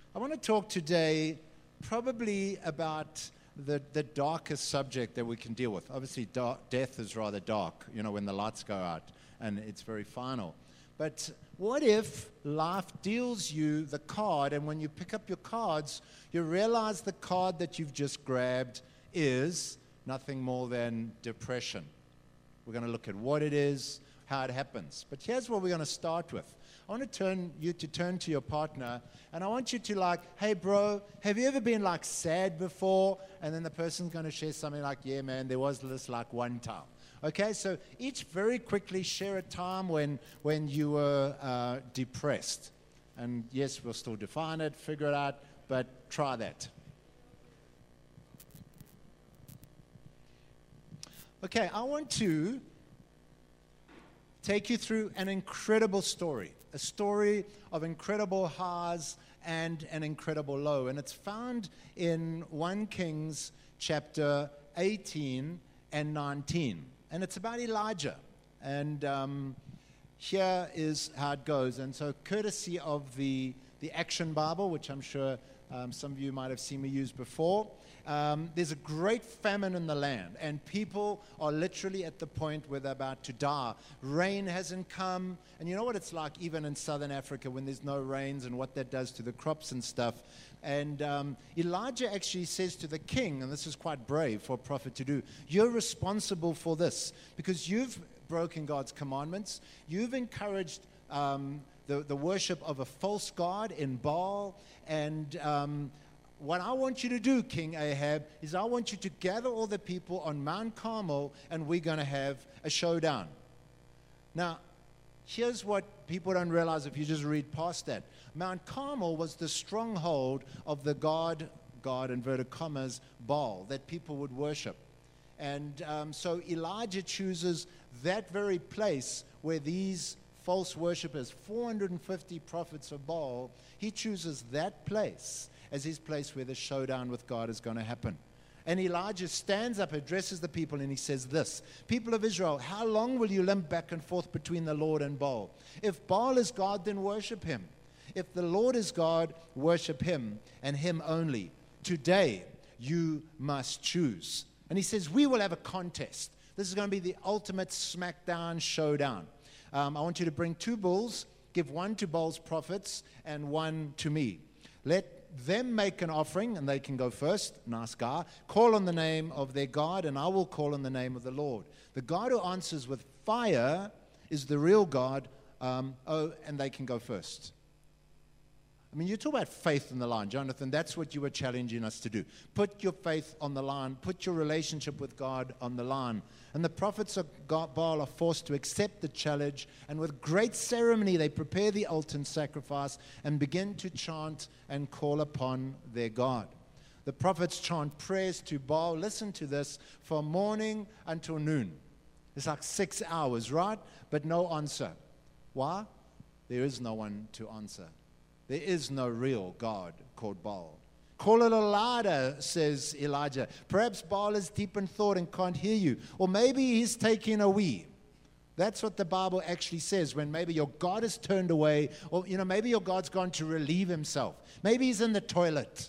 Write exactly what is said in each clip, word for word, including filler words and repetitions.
I want to talk today probably about the, the darkest subject that we can deal with. Obviously, dark, death is rather dark, you know, when the lights go out, and it's very final. But what if life deals you the card, and when you pick up your cards, you realize the card that you've just grabbed is nothing more than depression? We're going to look at what it is, how it happens. But here's what we're going to start with. I want to turn you to turn to your partner, and I want you to like, hey, bro, have you ever been like sad before? And then the person's going to share something like, yeah, man, there was this like one time. Okay, so each very quickly share a time when, when you were uh, depressed. And yes, we'll still define it, figure it out, but try that. Okay, I want to take you through an incredible story, a story of incredible highs and an incredible low. And it's found in First Kings chapter eighteen and nineteen. And it's about Elijah. And um, here is how it goes. And so courtesy of the, the Action Bible, which I'm sure um, some of you might have seen me use before, Um, there's a great famine in the land, and people are literally at the point where they're about to die. Rain hasn't come, and you know what it's like even in southern Africa when there's no rains and what that does to the crops and stuff. And um, Elijah actually says to the king, and this is quite brave for a prophet to do, you're responsible for this because you've broken God's commandments. You've encouraged um, the, the worship of a false god in Baal, and um, what I want you to do, King Ahab, is I want you to gather all the people on Mount Carmel, and we're going to have a showdown. Now, here's what people don't realize if you just read past that. Mount Carmel was the stronghold of the god, God, inverted commas, Baal, that people would worship. And um, so Elijah chooses that very place where these false worshippers, four hundred fifty prophets of Baal, he chooses that place as his place where the showdown with God is going to happen. And Elijah stands up, addresses the people, and he says this, people of Israel, how long will you limp back and forth between the Lord and Baal? If Baal is God, then worship him. If the Lord is God, worship him and him only. Today, you must choose. And he says, we will have a contest. This is going to be the ultimate smackdown showdown. Um, I want you to bring two bulls, give one to Baal's prophets and one to me. Let them make an offering, and they can go first. Nice guy. Call on the name of their God, and I will call on the name of the Lord. The God who answers with fire is the real God. Um, oh, and they can go first. I mean, you talk about faith on the line, Jonathan. That's what you were challenging us to do. Put your faith on the line. Put your relationship with God on the line. And the prophets of Baal are forced to accept the challenge. And with great ceremony, they prepare the altar and sacrifice and begin to chant and call upon their God. The prophets chant prayers to Baal. Listen to this. From morning until noon. It's like six hours, right? But no answer. Why? There is no one to answer. There is no real God called Baal. Call it a louder, says Elijah. Perhaps Baal is deep in thought and can't hear you. Or maybe he's taking a wee. That's what the Bible actually says, when maybe your God is turned away, or you know, maybe your God's gone to relieve himself. Maybe he's in the toilet.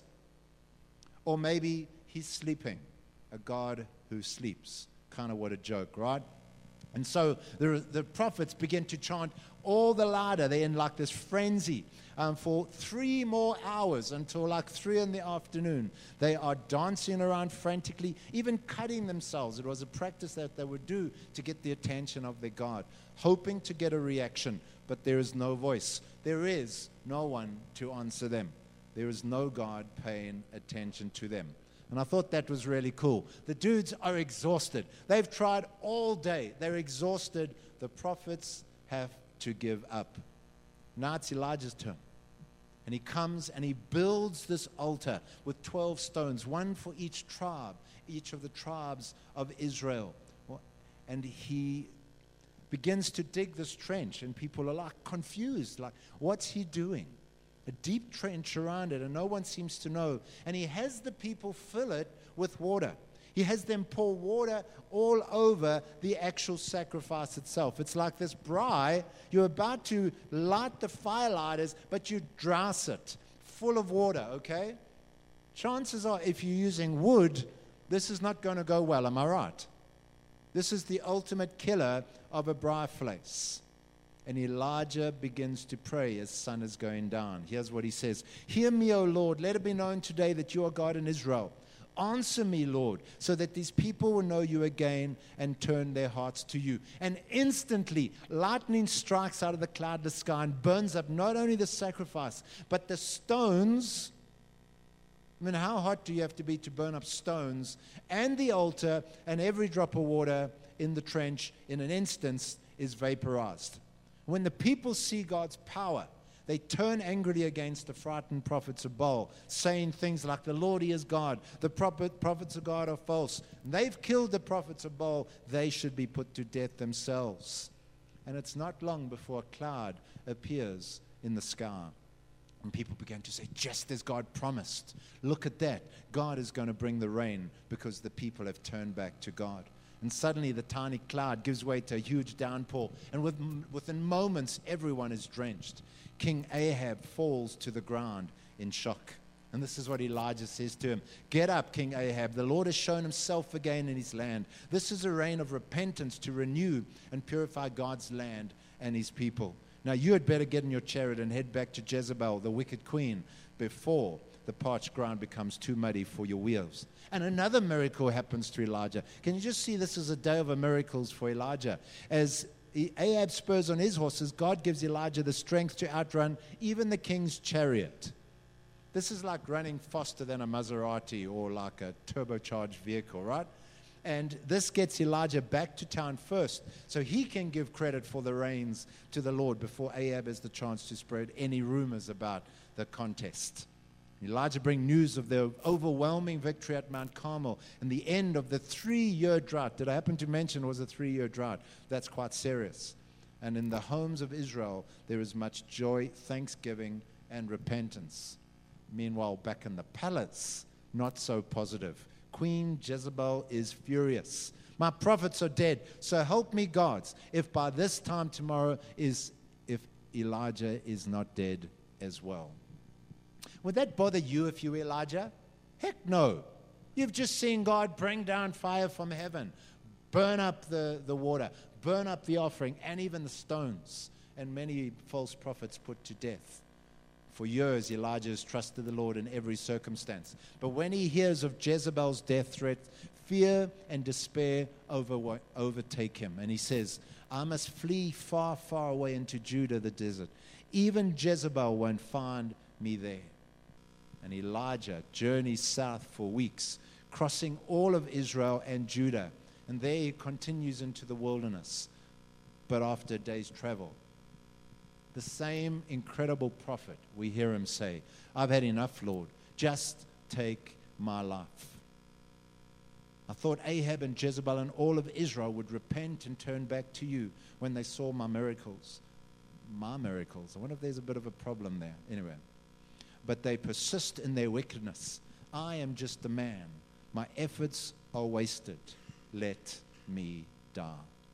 Or maybe he's sleeping. A God who sleeps. Kind of what a joke, right? And so the, the prophets begin to chant all the louder. They're in like this frenzy um, for three more hours until like three in the afternoon. They are dancing around frantically, even cutting themselves. It was a practice that they would do to get the attention of their God, hoping to get a reaction, but there is no voice. There is no one to answer them. There is no God paying attention to them. And I thought that was really cool. The dudes are exhausted. They've tried all day. They're exhausted. The prophets have to give up. Now it's Elijah's turn. And he comes and he builds this altar with twelve stones, one for each tribe, each of the tribes of Israel. And he begins to dig this trench, and people are like confused, like, what's he doing? A deep trench around it, and no one seems to know. And he has the people fill it with water. He has them pour water all over the actual sacrifice itself. It's like this braai. You're about to light the firelighters, but you douse it. full of water, okay? Chances are, if you're using wood, this is not going to go well, am I right? This is the ultimate killer of a briar flace. And Elijah begins to pray as sun is going down. Here's what he says. Hear me, O Lord. Let it be known today that you are God in Israel. Answer me, Lord, so that these people will know you again and turn their hearts to you. And instantly, lightning strikes out of the cloudless sky and burns up not only the sacrifice, but the stones. I mean, how hot do you have to be to burn up stones and the altar, and every drop of water in the trench in an instant is vaporized? When the people see God's power, they turn angrily against the frightened prophets of Baal, saying things like, the Lord, he is God. The prophet, prophets of God are false. They've killed the prophets of Baal. They should be put to death themselves. And it's not long before a cloud appears in the sky. And people began to say, just as God promised, look at that. God is going to bring the rain because the people have turned back to God. And suddenly the tiny cloud gives way to a huge downpour. And within, within moments, everyone is drenched. King Ahab falls to the ground in shock. And this is what Elijah says to him. Get up, King Ahab. The Lord has shown himself again in his land. This is a reign of repentance to renew and purify God's land and his people. Now you had better get in your chariot and head back to Jezebel, the wicked queen, before the parched ground becomes too muddy for your wheels. And another miracle happens to Elijah. Can you just see this is a day of miracles for Elijah? As Ahab spurs on his horses, God gives Elijah the strength to outrun even the king's chariot. This is like running faster than a Maserati or like a turbocharged vehicle, right? And this gets Elijah back to town first, so he can give credit for the reins to the Lord before Ahab has the chance to spread any rumors about the contest. Elijah brings news of the overwhelming victory at Mount Carmel and the end of the three-year drought. Did I happen to mention it was a three-year drought? That's quite serious. And in the homes of Israel, there is much joy, thanksgiving, and repentance. Meanwhile, back in the palace, not so positive. Queen Jezebel is furious. My prophets are dead, so help me, gods, if by this time tomorrow is, if Elijah is not dead as well. Would that bother you if you were Elijah? Heck no. You've just seen God bring down fire from heaven, burn up the, the water, burn up the offering, and even the stones, and many false prophets put to death. For years, Elijah has trusted the Lord in every circumstance. But when he hears of Jezebel's death threat, fear and despair over, overtake him. And he says, I must flee far, far away into Judah, the desert. Even Jezebel won't find me there. And Elijah journeys south for weeks, crossing all of Israel and Judah. And there he continues into the wilderness. But after a day's travel, the same incredible prophet, we hear him say, I've had enough, Lord. Just take my life. I thought Ahab and Jezebel and all of Israel would repent and turn back to you when they saw my miracles. My miracles. I wonder if there's a bit of a problem there. Anyway. But they persist in their wickedness. I am just a man. My efforts are wasted. Let me die.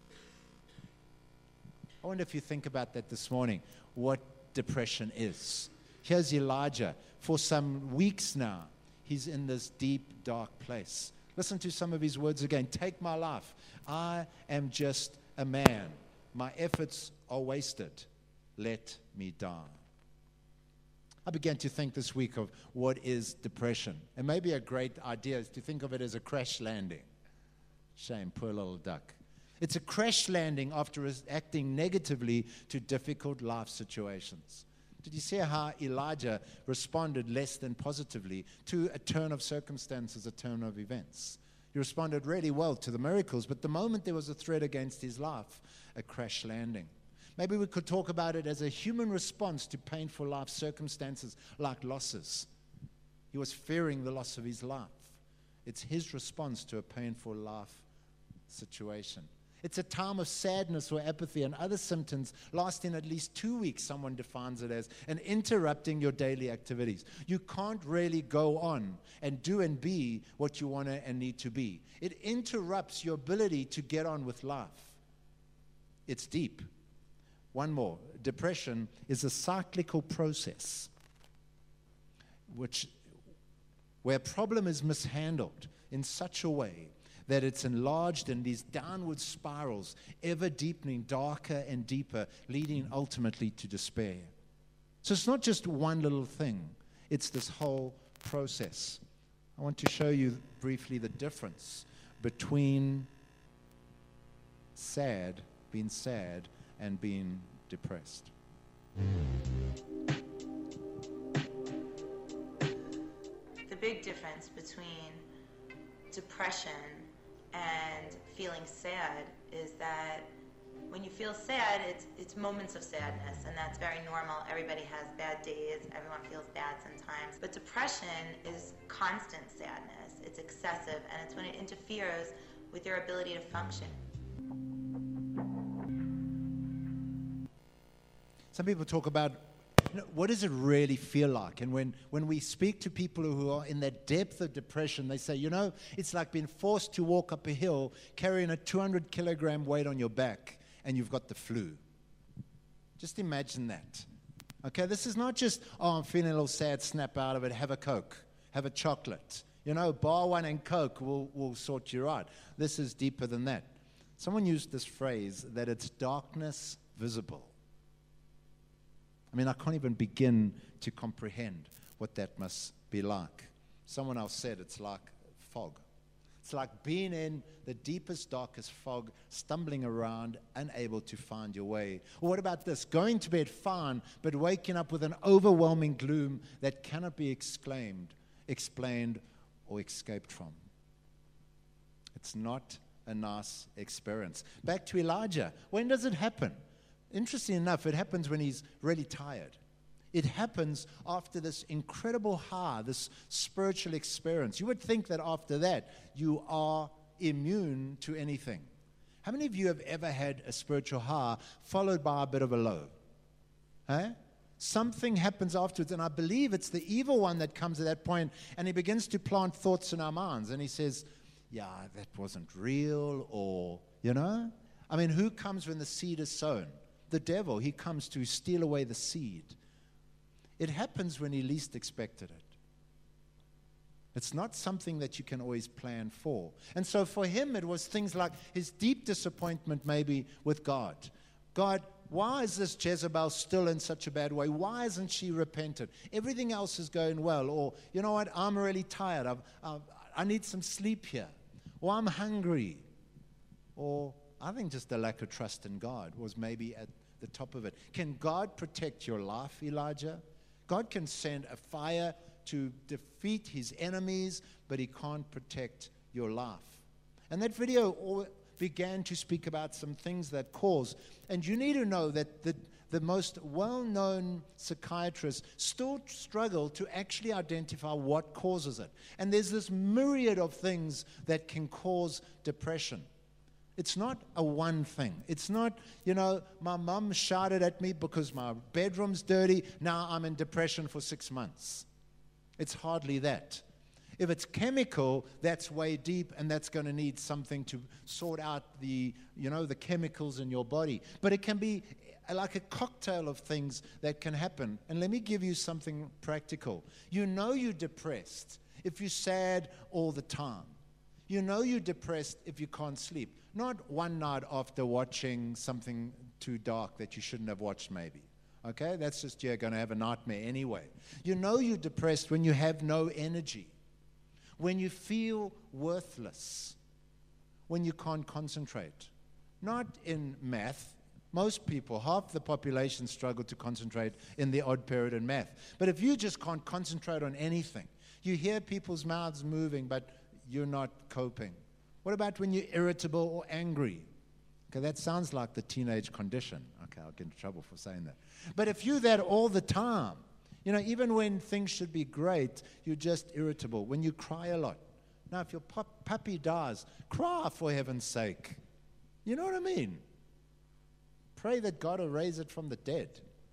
I wonder if you think about that this morning, what depression is. Here's Elijah. For some weeks now, he's in this deep, dark place. Listen to some of his words again. Take my life. I am just a man. My efforts are wasted. Let me die. I began to think this week of what is depression. And maybe a great idea is to think of it as a crash landing. Shame, poor little duck. It's a crash landing after acting negatively to difficult life situations. Did you see how Elijah responded less than positively to a turn of circumstances, a turn of events? He responded really well to the miracles, but the moment there was a threat against his life, a crash landing. Maybe we could talk about it as a human response to painful life circumstances like losses. He was fearing the loss of his life. It's his response to a painful life situation. It's a time of sadness or apathy and other symptoms lasting at least two weeks, someone defines it as, and interrupting your daily activities. You can't really go on and do and be what you want to and need to be. It interrupts your ability to get on with life. It's deep. One more. Depression is a cyclical process. which where a problem is mishandled in such a way that it's enlarged in these downward spirals, ever deepening, darker and deeper, leading ultimately to despair. So it's not just one little thing, it's this whole process. I want to show you briefly the difference between sad, being sad, and being depressed. The big difference between depression and feeling sad is that when you feel sad, it's it's moments of sadness, and that's very normal. Everybody has bad days. Everyone feels bad sometimes. But depression is constant sadness. It's excessive, and it's when it interferes with your ability to function. Some people talk about, you know, what does it really feel like? And when, when we speak to people who are in that depth of depression, they say, you know, it's like being forced to walk up a hill carrying a two hundred kilogram weight on your back, and you've got the flu. Just imagine that. Okay, this is not just, oh, I'm feeling a little sad, snap out of it, have a Coke, have a chocolate. You know, bar one and Coke will, will sort you out. This is deeper than that. Someone used this phrase that it's darkness visible. I mean, I can't even begin to comprehend what that must be like. Someone else said it's like fog. It's like being in the deepest, darkest fog, stumbling around, unable to find your way. Or what about this? Going to bed fine, but waking up with an overwhelming gloom that cannot be exclaimed, explained, or escaped from. It's not a nice experience. Back to Elijah. When does it happen? Interesting enough, it happens when he's really tired. It happens after this incredible high, this spiritual experience. You would think that after that, you are immune to anything. How many of you have ever had a spiritual high followed by a bit of a low? Huh? Something happens afterwards, and I believe it's the evil one that comes at that point, and he begins to plant thoughts in our minds, and he says, yeah, that wasn't real, or, you know? I mean, who comes when the seed is sown? The devil. He comes to steal away the seed. It happens when he least expected it. It's not something that you can always plan for. And so for him, it was things like his deep disappointment maybe with God. God, why is this Jezebel still in such a bad way? Why isn't she repented? Everything else is going well. Or, you know what, I'm really tired. I've, I've, I need some sleep here. Or I'm hungry. Or I think just the lack of trust in God was maybe at the top of it. Can God protect your life, Elijah? God can send a fire to defeat his enemies, but he can't protect your life. And that video all began to speak about some things that cause. And you need to know that the, the most well-known psychiatrists still struggle to actually identify what causes it. And there's this myriad of things that can cause depression. It's not a one thing. It's not, you know, my mum shouted at me because my bedroom's dirty. Now I'm in depression for six months. It's hardly that. If it's chemical, that's way deep, and that's going to need something to sort out the, you know, the chemicals in your body. But it can be like a cocktail of things that can happen. And let me give you something practical. You know you're depressed if you're sad all the time. You know you're depressed if you can't sleep. Not one night after watching something too dark that you shouldn't have watched maybe. Okay? That's just you're going to have a nightmare anyway. You know you're depressed when you have no energy. When you feel worthless. When you can't concentrate. Not in math. Most people, half the population struggle to concentrate in the odd period in math. But if you just can't concentrate on anything, you hear people's mouths moving, but you're not coping. What about when you're irritable or angry? Okay, that sounds like the teenage condition. Okay, I'll get in trouble for saying that. But if you're that all the time, you know, even when things should be great, you're just irritable. When you cry a lot. Now, if your pup, puppy dies, cry for heaven's sake. You know what I mean? Pray that God will raise it from the dead.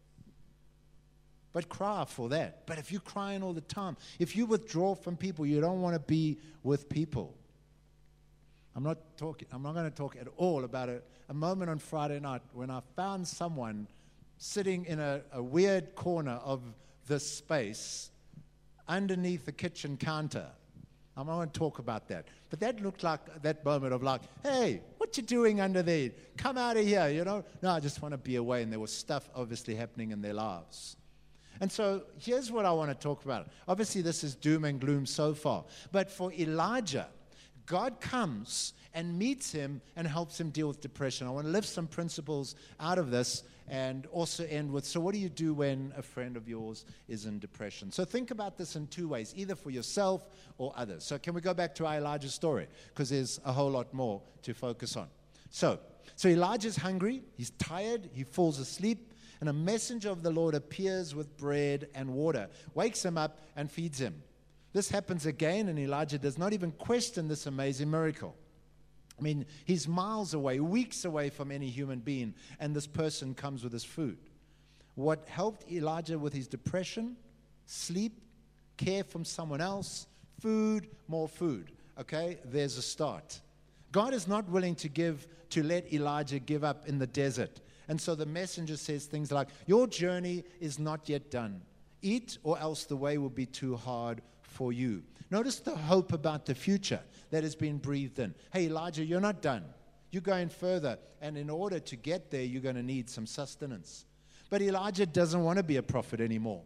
But cry for that. But if you're crying all the time, if you withdraw from people, you don't want to be with people. I'm not talking. I'm not going to talk at all about a, a moment on Friday night when I found someone sitting in a, a weird corner of this space, underneath the kitchen counter. I want to talk about that. But that looked like that moment of like, hey, what you doing under there? Come out of here, you know? No, I just want to be away. And there was stuff obviously happening in their lives. And so here's what I want to talk about. Obviously, this is doom and gloom so far. But for Elijah, God comes and meets him and helps him deal with depression. I want to lift some principles out of this and also end with, so what do you do when a friend of yours is in depression? So think about this in two ways, either for yourself or others. So can we go back to our Elijah story? Because there's a whole lot more to focus on. So, so Elijah's hungry, he's tired, he falls asleep, and a messenger of the Lord appears with bread and water, wakes him up and feeds him. This happens again, and Elijah does not even question this amazing miracle. I mean, he's miles away, weeks away from any human being, and this person comes with his food. What helped Elijah with his depression? Sleep, care from someone else, food, more food. Okay, there's a start. God is not willing to give, to let Elijah give up in the desert. And so the messenger says things like, your journey is not yet done. Eat, or else the way will be too hard for you. Notice the hope about the future that has been breathed in. Hey, Elijah, you're not done. You're going further. And in order to get there, you're going to need some sustenance. But Elijah doesn't want to be a prophet anymore.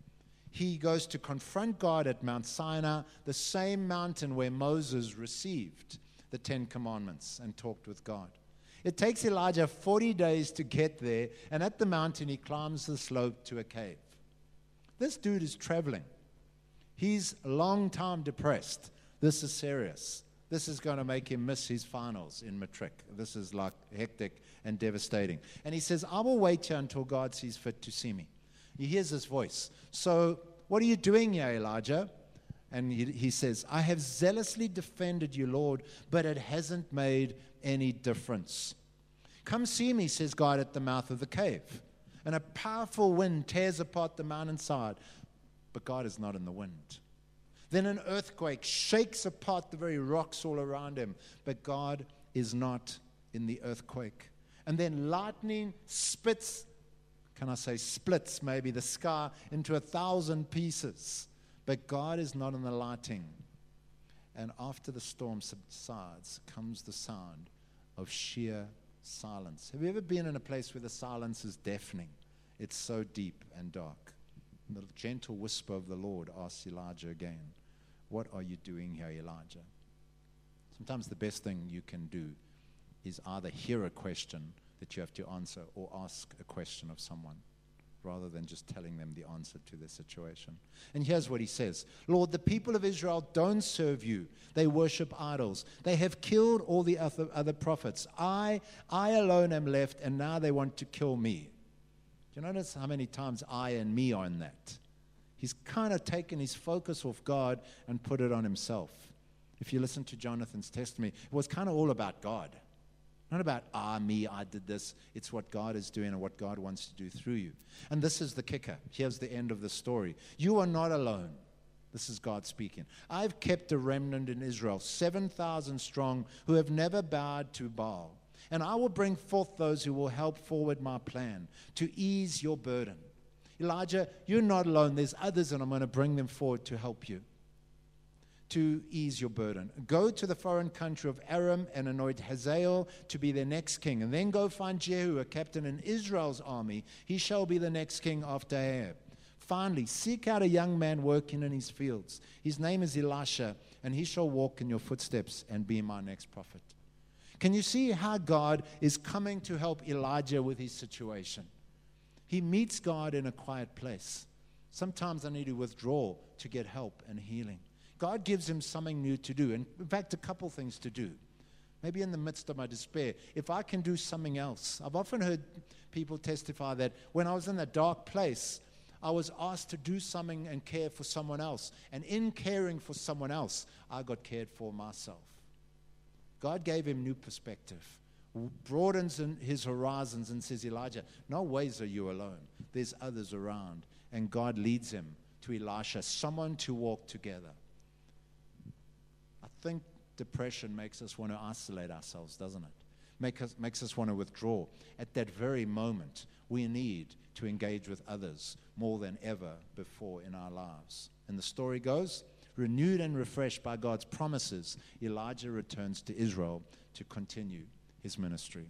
He goes to confront God at Mount Sinai, the same mountain where Moses received the Ten Commandments and talked with God. It takes Elijah forty days to get there, and at the mountain he climbs the slope to a cave. This dude is traveling. He's long time depressed. This is serious. This is going to make him miss his finals in matric. This is like hectic and devastating. And he says, I will wait here until God sees fit to see me. He hears his voice. So what are you doing here, Elijah? And he, he says, I have zealously defended you, Lord, but it hasn't made any difference. Come see me, says God, at the mouth of the cave. And a powerful wind tears apart the mountainside, but God is not in the wind. Then an earthquake shakes apart the very rocks all around him, but God is not in the earthquake. And then lightning spits, can I say splits maybe, the sky into a thousand pieces, but God is not in the lighting. And after the storm subsides comes the sound of sheer silence. Have you ever been in a place where the silence is deafening? It's so deep and dark. And the gentle whisper of the Lord asks Elijah again, what are you doing here, Elijah? Sometimes the best thing you can do is either hear a question that you have to answer or ask a question of someone rather than just telling them the answer to their situation. And here's what he says. Lord, the people of Israel don't serve you. They worship idols. They have killed all the other, other prophets. I, I alone am left, and now they want to kill me. Do you notice how many times I and me are in that? He's kind of taken his focus off God and put it on himself. If you listen to Jonathan's testimony, it was kind of all about God. Not about, ah, me, I did this. It's what God is doing and what God wants to do through you. And this is the kicker. Here's the end of the story. You are not alone. This is God speaking. I've kept a remnant in Israel, seven thousand strong, who have never bowed to Baal. And I will bring forth those who will help forward my plan to ease your burden. Elijah, you're not alone. There's others, and I'm going to bring them forward to help you, to ease your burden. Go to the foreign country of Aram and anoint Hazael to be their next king. And then go find Jehu, a captain in Israel's army. He shall be the next king after Ahab. Finally, seek out a young man working in his fields. His name is Elisha, and he shall walk in your footsteps and be my next prophet. Can you see how God is coming to help Elijah with his situation? He meets God in a quiet place. Sometimes I need to withdraw to get help and healing. God gives him something new to do. And in fact, a couple things to do. Maybe in the midst of my despair, if I can do something else. I've often heard people testify that when I was in a dark place, I was asked to do something and care for someone else. And in caring for someone else, I got cared for myself. God gave him new perspective, broadens his horizons and says, Elijah, no ways are you alone. There's others around. And God leads him to Elisha, someone to walk together. I think depression makes us want to isolate ourselves, doesn't it? make us, makes us want to withdraw. At that very moment, we need to engage with others more than ever before in our lives. And the story goes, renewed and refreshed by God's promises, Elijah returns to Israel to continue his ministry.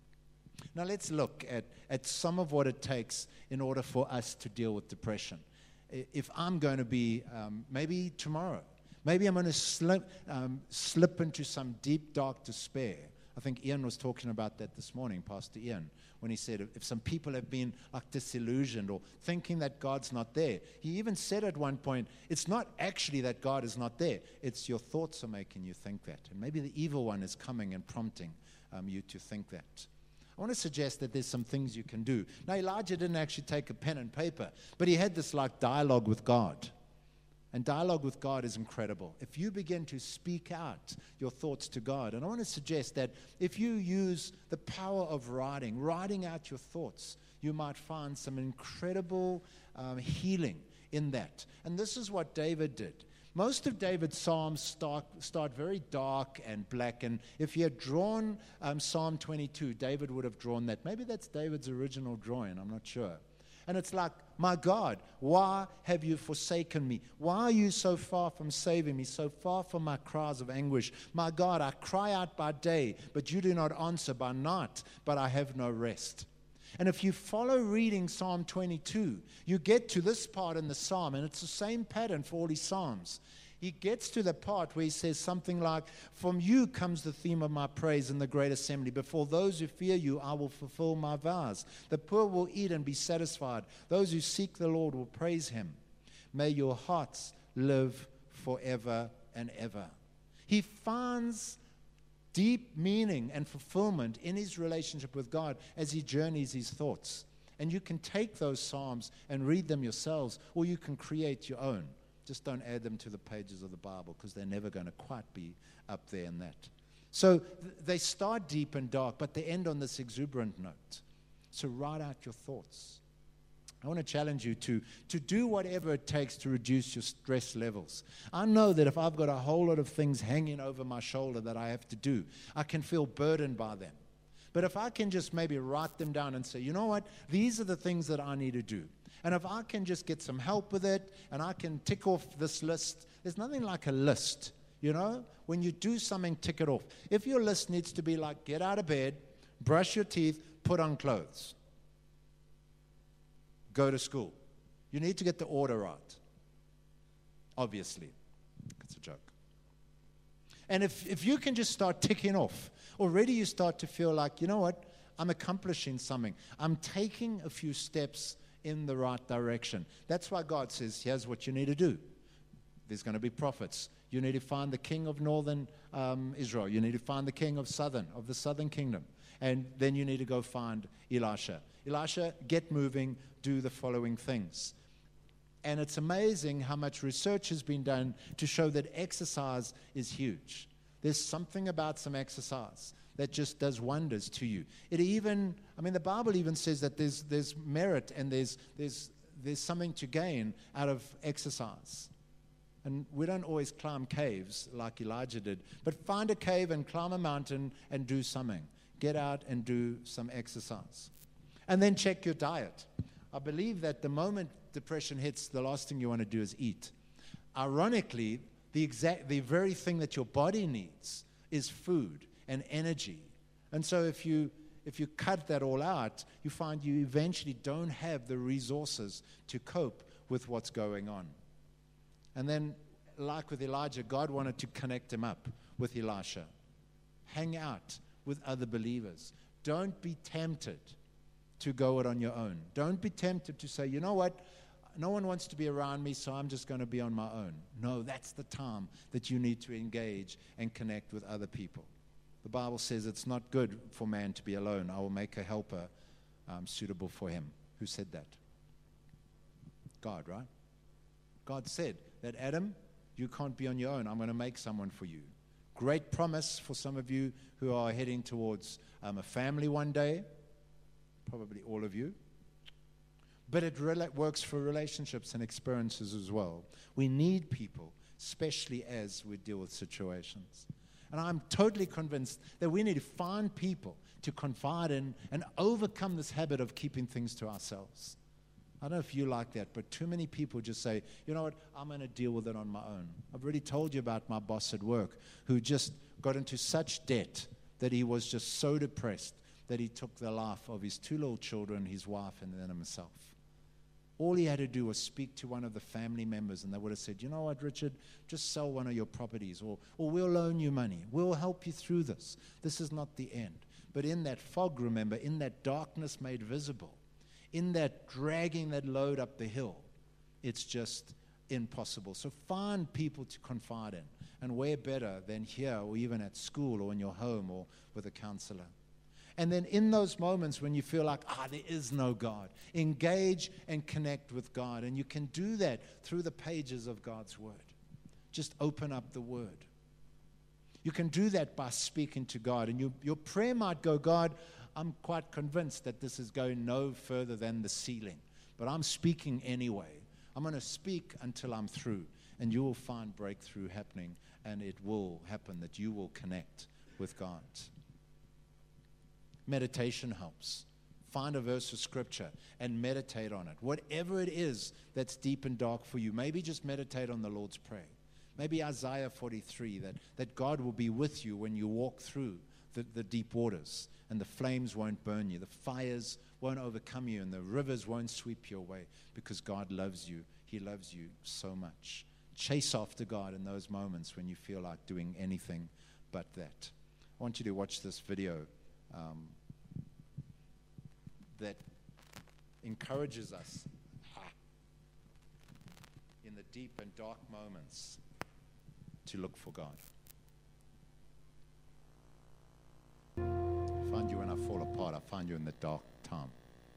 Now let's look at, at some of what it takes in order for us to deal with depression. If I'm going to be, um, maybe tomorrow, maybe I'm going to slip, um, slip into some deep, dark despair. I think Ian was talking about that this morning, Pastor Ian, when he said if some people have been like disillusioned or thinking that God's not there. He even said at one point, it's not actually that God is not there. It's your thoughts are making you think that. And maybe the evil one is coming and prompting um, you to think that. I want to suggest that there's some things you can do. Now, Elijah didn't actually take a pen and paper, but he had this like dialogue with God. And dialogue with God is incredible. If you begin to speak out your thoughts to God, and I want to suggest that if you use the power of writing, writing out your thoughts, you might find some incredible um, healing in that. And this is what David did. Most of David's psalms start, start very dark and black. And if he had drawn um, Psalm twenty-two, David would have drawn that. Maybe that's David's original drawing. I'm not sure. And it's like, my God, why have you forsaken me? Why are you so far from saving me, so far from my cries of anguish? My God, I cry out by day, but you do not answer, by night, but I have no rest. And if you follow reading Psalm twenty-two, you get to this part in the psalm, and it's the same pattern for all his psalms. He gets to the part where he says something like, from you comes the theme of my praise in the great assembly. Before those who fear you, I will fulfill my vows. The poor will eat and be satisfied. Those who seek the Lord will praise him. May your hearts live forever and ever. He finds deep meaning and fulfillment in his relationship with God as he journeys his thoughts. And you can take those psalms and read them yourselves, or you can create your own. Just don't add them to the pages of the Bible, because they're never going to quite be up there in that. So th- they start deep and dark, but they end on this exuberant note. So write out your thoughts. I want to challenge you to, to do whatever it takes to reduce your stress levels. I know that if I've got a whole lot of things hanging over my shoulder that I have to do, I can feel burdened by them. But if I can just maybe write them down and say, you know what, these are the things that I need to do. And if I can just get some help with it, and I can tick off this list, there's nothing like a list, you know? When you do something, tick it off. If your list needs to be like, get out of bed, brush your teeth, put on clothes, go to school. You need to get the order right. Obviously. It's a joke. And if, if you can just start ticking off, already you start to feel like, you know what? I'm accomplishing something. I'm taking a few steps in the right direction. That's why God says, here's what you need to do. There's going to be prophets. You need to find the king of northern um, Israel. You need to find the king of southern, of the southern kingdom. And then you need to go find Elisha. Elisha, get moving, do the following things. And it's amazing how much research has been done to show that exercise is huge. There's something about some exercise that just does wonders to you. It even, I mean, the Bible even says that there's there's merit and there's there's there's something to gain out of exercise. And we don't always climb caves like Elijah did, but find a cave and climb a mountain and do something. Get out and do some exercise. And then check your diet. I believe that the moment depression hits, the last thing you want to do is eat. Ironically, the exact, the very thing that your body needs is food and energy. And so if you if you cut that all out, you find you eventually don't have the resources to cope with what's going on. And then, like with Elijah, God wanted to connect him up with Elisha. Hang out with other believers. Don't be tempted to go it on your own. Don't be tempted to say, you know what, no one wants to be around me, so I'm just going to be on my own. No, that's the time that you need to engage and connect with other people. The Bible says it's not good for man to be alone. I will make a helper um, suitable for him. Who said that? God, right? God said that, Adam, you can't be on your own. I'm going to make someone for you. Great promise for some of you who are heading towards um, a family one day. Probably all of you. But it rela- works for relationships and experiences as well. We need people, especially as we deal with situations. And I'm totally convinced that we need to find people to confide in and overcome this habit of keeping things to ourselves. I don't know if you like that, but too many people just say, you know what, I'm going to deal with it on my own. I've already told you about my boss at work who just got into such debt that he was just so depressed that he took the life of his two little children, his wife, and then himself. All he had to do was speak to one of the family members, and they would have said, you know what, Richard, just sell one of your properties, or, or we'll loan you money. We'll help you through this. This is not the end. But in that fog, remember, in that darkness made visible, in that dragging that load up the hill, it's just impossible. So find people to confide in. And where better than here, or even at school, or in your home, or with a counselor. And then in those moments when you feel like, ah, there is no God, engage and connect with God. And you can do that through the pages of God's Word. Just open up the Word. You can do that by speaking to God. And you, your prayer might go, God, I'm quite convinced that this is going no further than the ceiling. But I'm speaking anyway. I'm going to speak until I'm through. And you will find breakthrough happening. And it will happen that you will connect with God. Meditation helps. Find a verse of Scripture and meditate on it. Whatever it is that's deep and dark for you, maybe just meditate on the Lord's Prayer. Maybe Isaiah forty-three, that, that God will be with you when you walk through the, the deep waters, and the flames won't burn you, the fires won't overcome you, and the rivers won't sweep you away, because God loves you. He loves you so much. Chase after God in those moments when you feel like doing anything but that. I want you to watch this video um, that encourages us in the deep and dark moments to look for God. I find you when I fall apart. I find you in the dark time,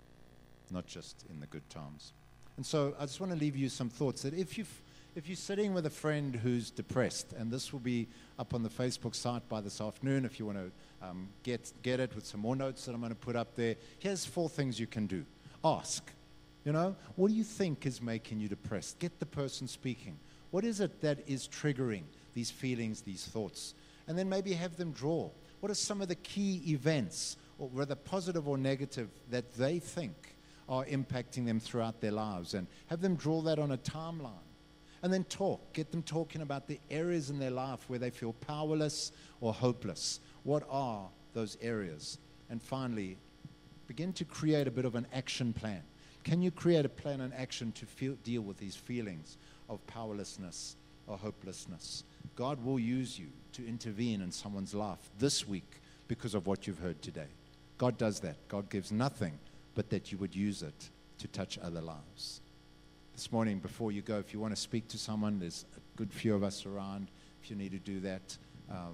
not just in the good times. And so I just want to leave you some thoughts that if you've If you're sitting with a friend who's depressed, and this will be up on the Facebook site by this afternoon, if you want to um, get, get it with some more notes that I'm going to put up there, here's four things you can do. Ask, you know, what do you think is making you depressed? Get the person speaking. What is it that is triggering these feelings, these thoughts? And then maybe have them draw. What are some of the key events, or whether positive or negative, that they think are impacting them throughout their lives? And have them draw that on a timeline. And then talk. Get them talking about the areas in their life where they feel powerless or hopeless. What are those areas? And finally, begin to create a bit of an action plan. Can you create a plan and action to feel, deal with these feelings of powerlessness or hopelessness? God will use you to intervene in someone's life this week because of what you've heard today. God does that. God gives nothing but that you would use it to touch other lives. This morning, before you go, if you want to speak to someone, there's a good few of us around. If you need to do that, um,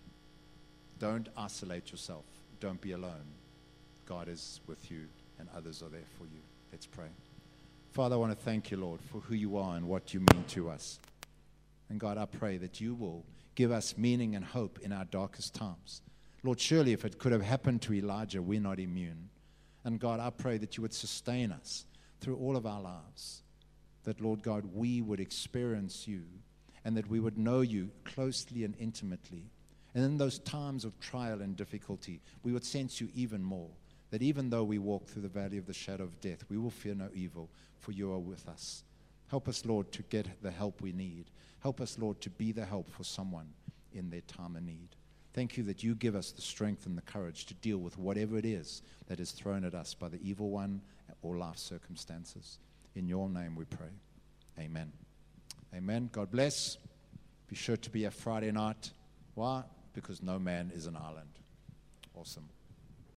don't isolate yourself. Don't be alone. God is with you, and others are there for you. Let's pray. Father, I want to thank you, Lord, for who you are and what you mean to us. And God, I pray that you will give us meaning and hope in our darkest times. Lord, surely if it could have happened to Elijah, we're not immune. And God, I pray that you would sustain us through all of our lives. That, Lord God, we would experience you, and that we would know you closely and intimately. And in those times of trial and difficulty, we would sense you even more. That even though we walk through the valley of the shadow of death, we will fear no evil, for you are with us. Help us, Lord, to get the help we need. Help us, Lord, to be the help for someone in their time of need. Thank you that you give us the strength and the courage to deal with whatever it is that is thrown at us by the evil one or life circumstances. In your name we pray. Amen. Amen. God bless. Be sure to be a Friday night. Why? Because no man is an island. Awesome.